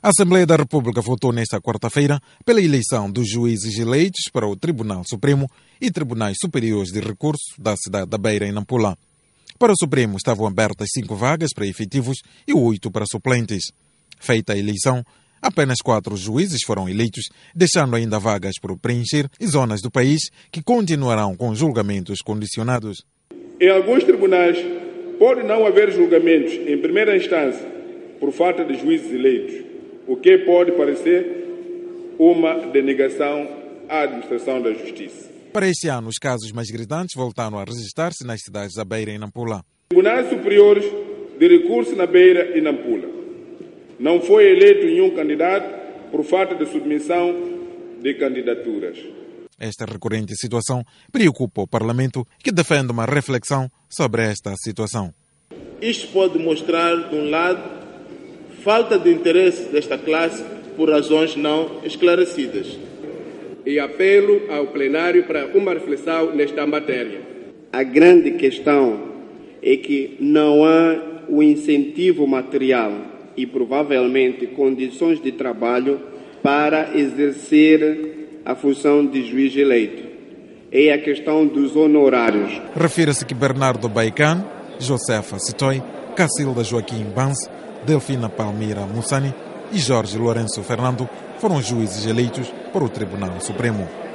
A Assembleia da República votou nesta quarta-feira pela eleição dos juízes eleitos para o Tribunal Supremo e Tribunais Superiores de Recurso da cidade da Beira, em Nampula. Para o Supremo estavam abertas 5 vagas para efetivos e 8 para suplentes. Feita a eleição, apenas 4 juízes foram eleitos, deixando ainda vagas por preencher em zonas do país que continuarão com julgamentos condicionados. Em alguns tribunais, pode não haver julgamentos em primeira instância por falta de juízes eleitos, o que pode parecer uma denegação à administração da justiça. Para este ano, os casos mais gritantes voltaram a registrar-se nas cidades da Beira e Nampula. Tribunais Superiores de Recurso na Beira e Nampula. Não foi eleito nenhum candidato por falta de submissão de candidaturas. Esta recorrente situação preocupa o Parlamento, que defende uma reflexão sobre esta situação. Isto pode mostrar, de um lado, falta de interesse desta classe por razões não esclarecidas. E apelo ao plenário para uma reflexão nesta matéria. A grande questão é que não há o incentivo material e provavelmente condições de trabalho para exercer a função de juiz eleito. É a questão dos honorários. Refere-se que Bernardo Baican, Josefa Sitoi, Cacilda Joaquim Banse, Delfina Palmira Mussani e Jorge Lourenço Fernando foram juízes eleitos para o Tribunal Supremo.